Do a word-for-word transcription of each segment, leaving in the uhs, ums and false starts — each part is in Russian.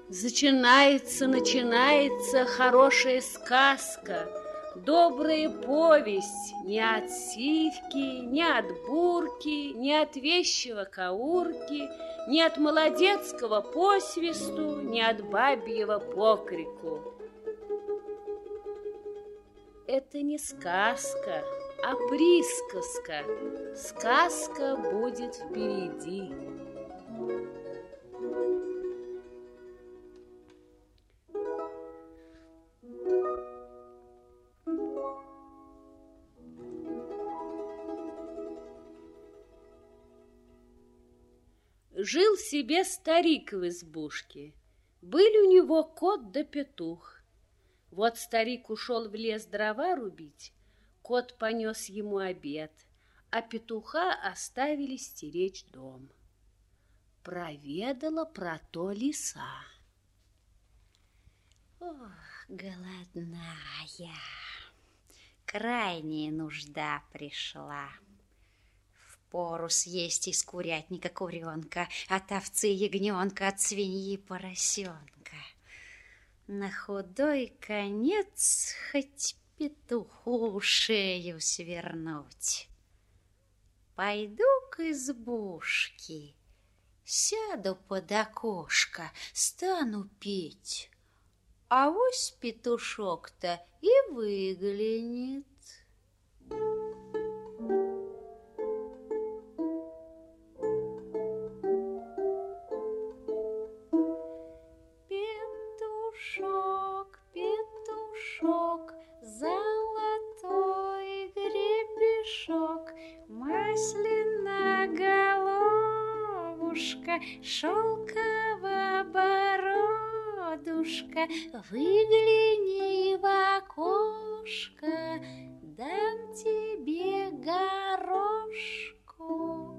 Начинается, начинается хорошая сказка, добрая повесть не от сивки, не от бурки, не от вещего каурки, не от молодецкого посвисту, не от бабьего покрику. Это не сказка, а присказка. Сказка будет впереди. Жил себе старик в избушке. Были у него кот да петух. Вот старик ушел в лес дрова рубить, кот понес ему обед, а петуха оставили стеречь дом. Проведала про то лиса. Ох, голодная, крайняя нужда пришла. Впору съесть из курятника куренка, от овцы ягненка, от свиньи поросенка. На худой конец хоть петуху шею свернуть. Пойду к избушке, сяду под окошко, стану петь. Авось петушок-то и выглянет. Петушок, петушок, золотой гребешок, масляноголовушка, шелковая бородушка, выгляни в окошко, дам тебе горошку.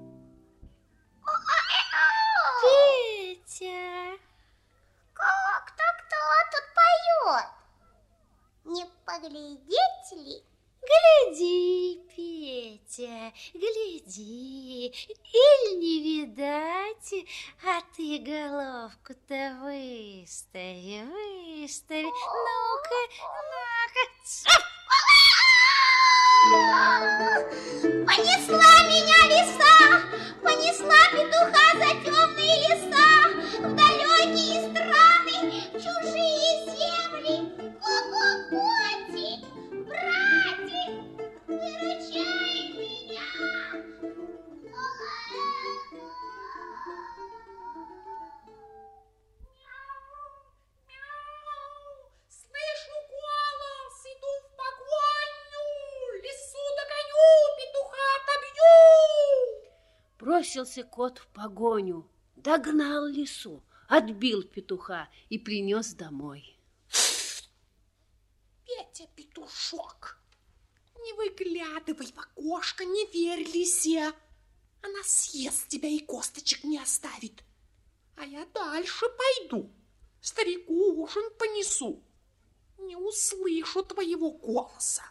Петя! Кто-кто тут поет? Не поглядеть ли? Гляди, Петя, гляди, иль не видать, а ты головку-то выстави, выстави, ну-ка, ну-ка. Понесла меня лиса, понесла петуха за темные леса, в далекие страны, в чужие земли. Ко-ко-котик, братик, выручай меня. Слышу голос, иду в погоню, лису догоню, петуха отобью. Бросился кот в погоню, догнал лису, отбил петуха и принес домой. Петя, петушок, не выглядывай в окошко, не верь лисе. Она съест тебя и косточек не оставит. А я дальше пойду, старику ужин понесу. Не услышу твоего голоса.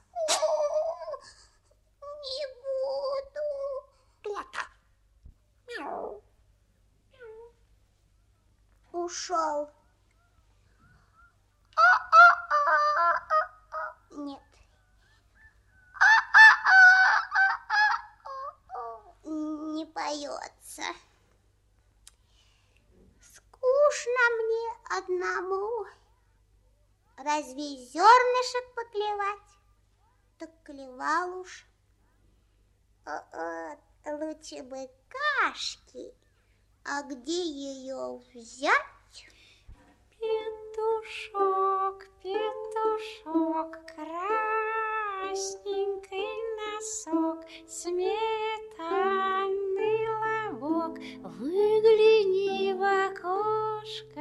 Не буду. То-то. Мяу. Ушел. Нет. Не поется. Скучно мне одному. Разве зернышек поклевать? Так клевал уж. О-о, лучше бы кашки. А где ее взять? Петушок, петушок, красненький носок, сметанный лобок, выгляни в окошко.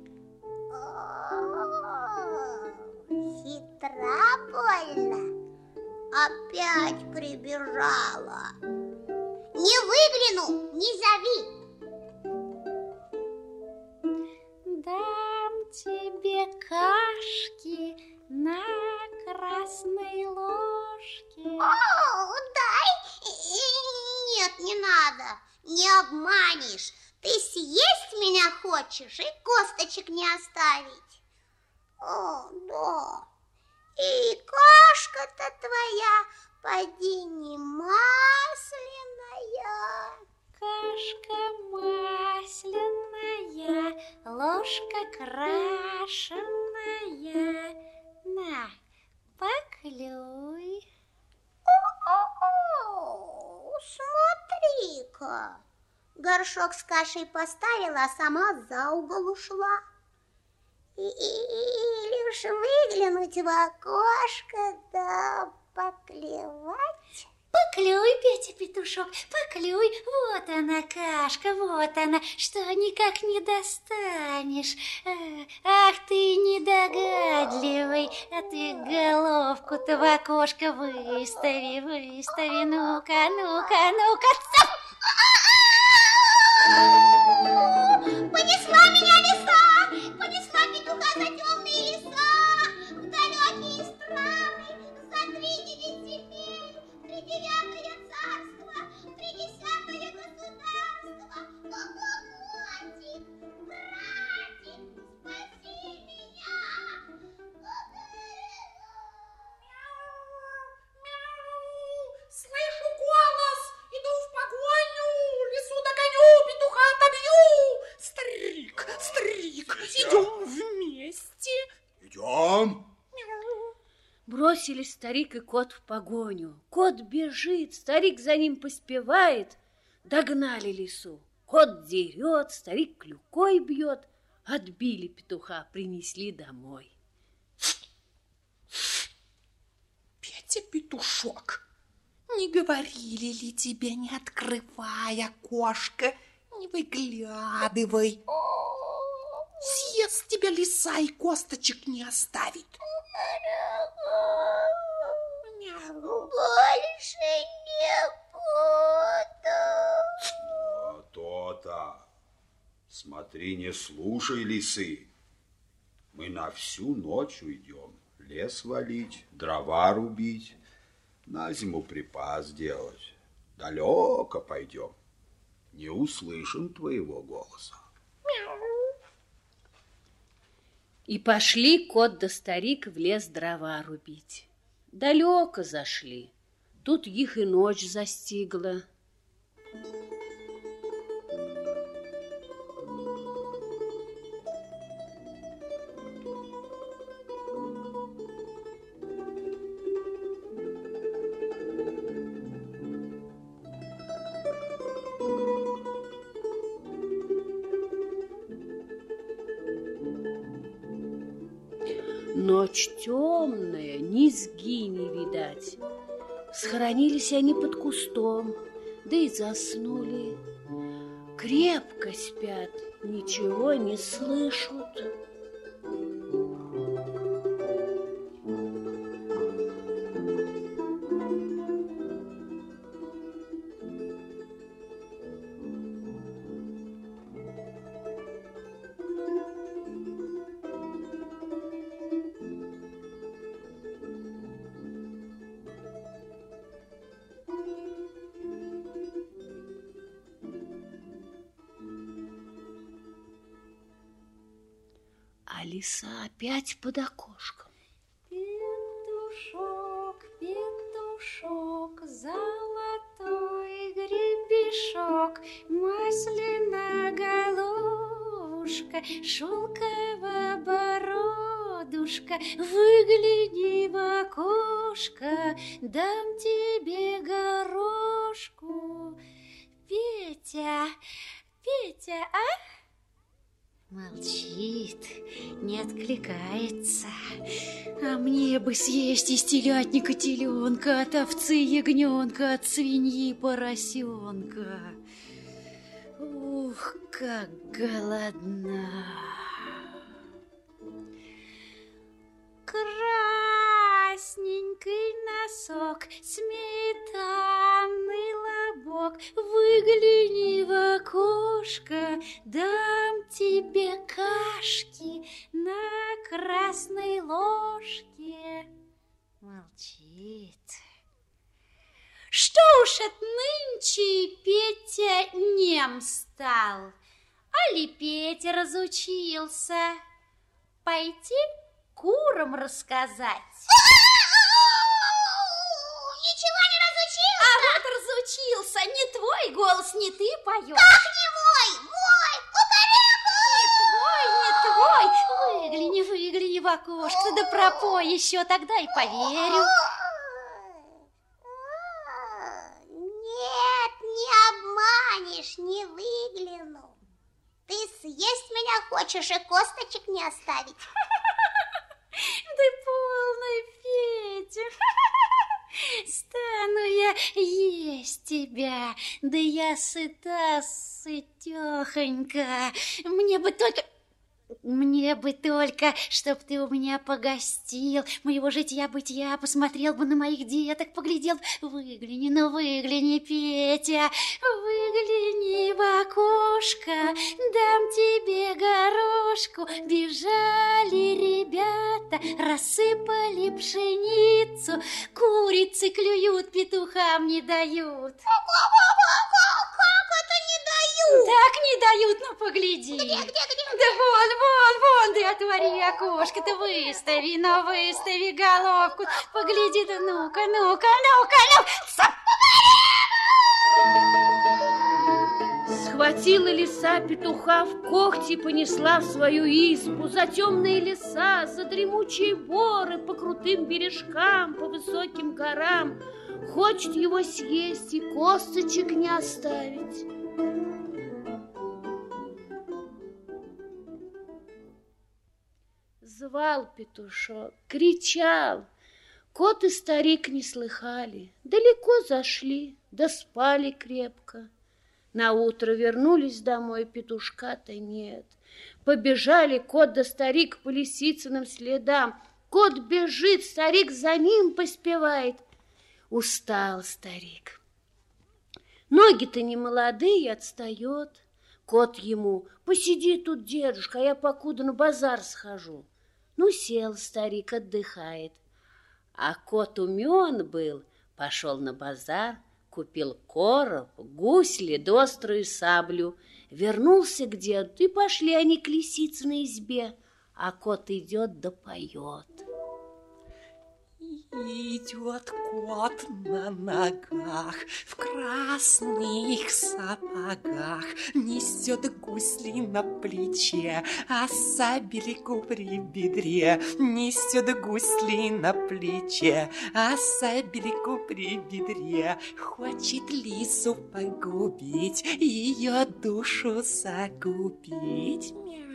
О, хитра больно. Опять прибежала. Не выгляну, не зови. Дам тебе кашки на красной ложке. О, дай. Нет, не надо. Не обманешь. Ты съесть меня хочешь и косточек не оставить? О, да. И кашка-то твоя, поди не масляная. Кашка масляная, ложка крашеная. На, поклюй. О, смотри-ка. Горшок с кашей поставила, а сама за угол ушла. И, и, или уж выглянуть в окошко, да поклевать. Поклюй, Петя-петушок, поклюй. Вот она, кашка, вот она, что никак не достанешь. Ах, ты недогадливый, а ты головку-то в окошко выстави, выстави. Ну-ка, ну-ка, ну-ка. Понесла меня лиса, понесла петуха за темные леса, в далекие страны, за тридевять земель, тридевятое царство, тридесятое государство. Братик, братик, спаси меня. Слышу голос, иду в погоню, лису догоню, петуха отобью. Старик, старик, идем вместе. Идем. Бросились старик и кот в погоню. Кот бежит, старик за ним поспевает. Догнали лису. Кот дерет, старик клюкой бьет. Отбили петуха, принесли домой. Петя-петушок, не говорили ли тебе, не открывай окошко, не выглядывай. Съест тебя лиса и косточек не оставит. Больше не буду. А то-то. Смотри, не слушай лисы. Мы на всю ночь уйдем. Лес валить, дрова рубить, на зиму припас делать. Далеко пойдем. Не услышим твоего голоса. И пошли кот да старик в лес дрова рубить. Далеко зашли. Тут их и ночь застигла. Ночь темная, низги не видать. Схоронились они под кустом, да и заснули. Крепко спят, ничего не слышат. А лиса опять под окошком. Петушок, петушок, золотой гребешок, масляная головушка, шелковая бородушка, выгляни в окошко, дам тебе горошку. Петя, Петя, а? Молчит, не откликается. А мне бы съесть из телятника теленка, от овцы ягненка, от свиньи поросенка. Ух, как голодна. Красненький носок, сметанный лобок, выгляни в окошко, дам тебе кашки на красной ложке. Молчит. Что уж от нынче Петя нем стал, Али Петя разучился пойти курам рассказать? Ничего не разучился? А вот разучился. Не твой голос, не ты поешь. Как не мой? Мой! Не твой, не твой. Выгляни, выгляни в окошко, да пропой еще, тогда и поверю. Нет, не обманешь, не выгляну. Ты съесть меня хочешь и косточек не оставить? Да полный, Петя. Стану я есть тебя, да я сыта, сытехонька. Мне бы только... Мне бы только, чтоб ты у меня погостил, моего житья-бытия, посмотрел бы на моих деток, поглядел. Выгляни, ну выгляни, Петя, выгляни в окошко, дам тебе горошку. Бежали ребята, рассыпали пшеницу, курицы клюют, петухам не дают. Как это не дают? Так не дают, ну погляди. Где, где, где? Да вон, вон, вон, ты отвори окошко, ты выстави, ну выстави головку, погляди, да ну-ка, ну-ка, ну-ка, ну. Схватила лиса петуха в когти и понесла в свою избу за темные леса, за дремучие боры, по крутым бережкам, по высоким горам. Хочет его съесть и косточек не оставить. Звал петушок, кричал. Кот и старик не слыхали, далеко зашли, да спали крепко. Наутро вернулись домой, петушка-то нет. Побежали кот да старик по лисицыным следам. Кот бежит, старик за ним поспевает. Устал старик. Ноги-то не молодые, отстает. Кот ему: посиди тут, дедушка, а я покуда на базар схожу. Ну, сел старик, отдыхает. А кот умен был, пошел на базар, купил короб, гусли да острую саблю. Вернулся к деду, и пошли они к лисице на избе. А кот идет да поет. Идет кот на ногах, в красных сапогах, несет гусли на плече, а сабельку при бедре. Несет гусли на плече, а сабельку при бедре. Хочет лису погубить, ее душу загубить.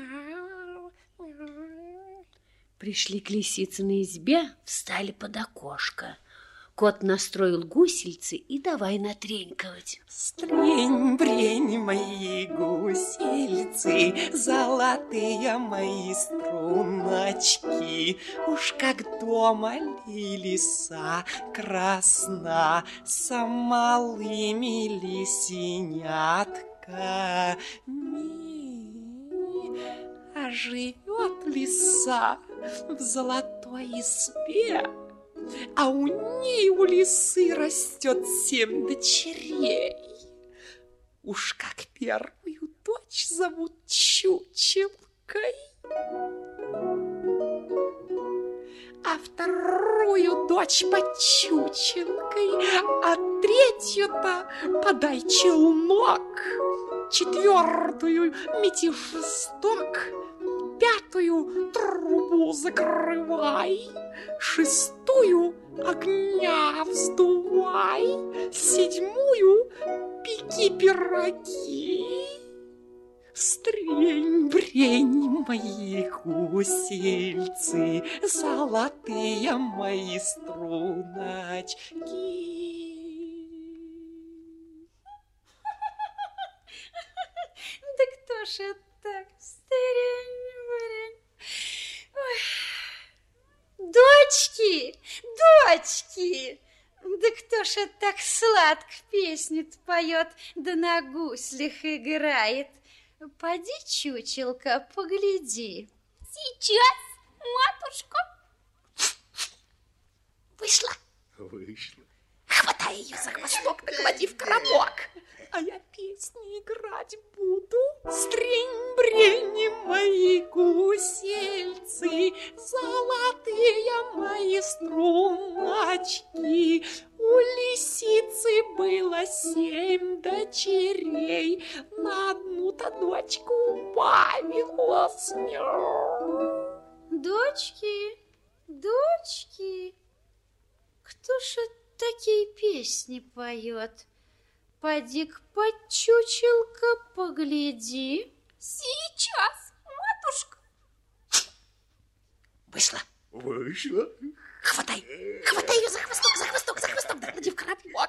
Пришли к лисице на избе, встали под окошко. Кот настроил гусельцы и давай натренькивать. Стрень-брень мои гусельцы, золотые мои струночки. Уж как дома ли лиса красна, с малыми лисенятками. А живет лиса в золотой избе, а у ней у лисы растет семь дочерей. Уж как первую дочь зовут Чучелкой, а вторую дочь под Чучелкой, а третью-то подай челнок, четвертую мети шесток, пятую трубу закрывай, шестую огня вздувай, седьмую пеки пироги. Стрень-брень мои гусельцы, золотые мои струночки. Да кто ж это так, стрень-брень? Дочки, дочки, да кто ж это так сладко песню-то поет, да на гуслях играет? Поди, чучелка, погляди. Сейчас, матушка. Вышла. Вышла. Хватай ее за хвосток, да клади в коробок. а я песни играть буду. Стрень-брень мои гусельцы, золотые мои струночки. У лисицы было семь дочерей, на одну-то дочку убавилось. Дочки, дочки, кто ж такие песни поет? Поди-ка, подчучелка, погляди. Сейчас, матушка. Вышла. Вышла. Хватай, хватай ее за хвосток, за хвосток, за хвосток. Да, клади в коробок.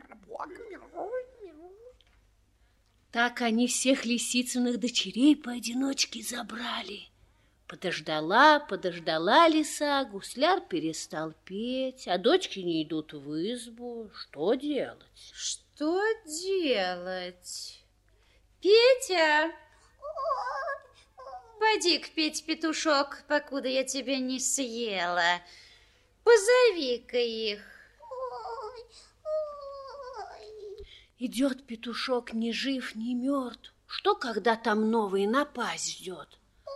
Так они всех лисицыных дочерей поодиночке забрали. Подождала, подождала лиса, гусляр перестал петь, а дочки не идут в избу. Что делать? Что делать? Петя! Поди-ка, Петь, петушок, покуда я тебя не съела. Позови-ка их. Идет петушок ни жив, ни мертв. Что, когда там новый напасть ждет?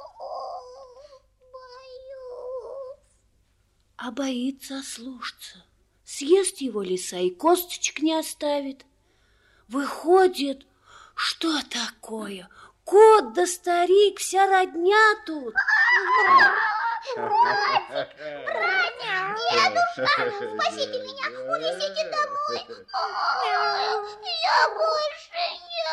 А боится ослушаться. Съест его лиса и косточек не оставит. Выходит, что такое? Кот да старик, вся родня тут. Дедушка, спасите меня, унесите домой. Я больше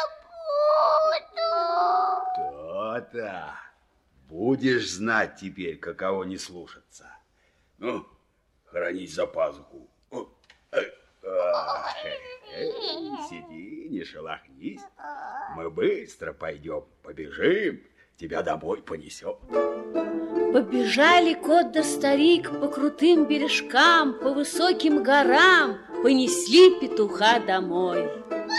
не буду. То-то. Будешь знать теперь, каково не слушаться. Ну, хранись за пазуху. Сиди, не шелохнись. Мы быстро пойдем, побежим, тебя домой понесем. Побежали кот да старик по крутым бережкам, по высоким горам, понесли петуха домой.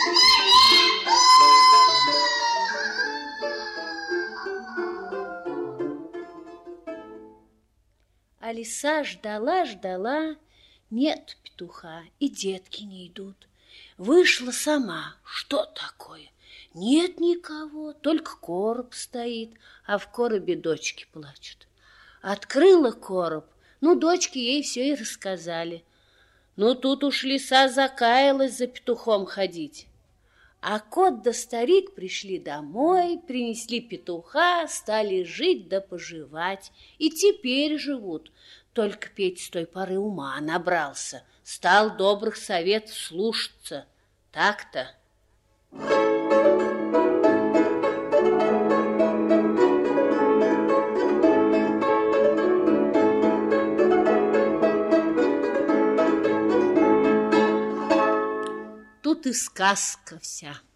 А лиса ждала, ждала, нет петуха, и детки не идут. Вышла сама, что такое? Нет никого, только короб стоит, а в коробе дочки плачут. Открыла короб, ну, дочки ей все и рассказали. Ну, тут уж лиса закаялась за петухом ходить. А кот да старик пришли домой, принесли петуха, стали жить да поживать. И теперь живут. Только Петя с той поры ума набрался, стал добрых советов слушаться. Так-то. Тут и сказка вся.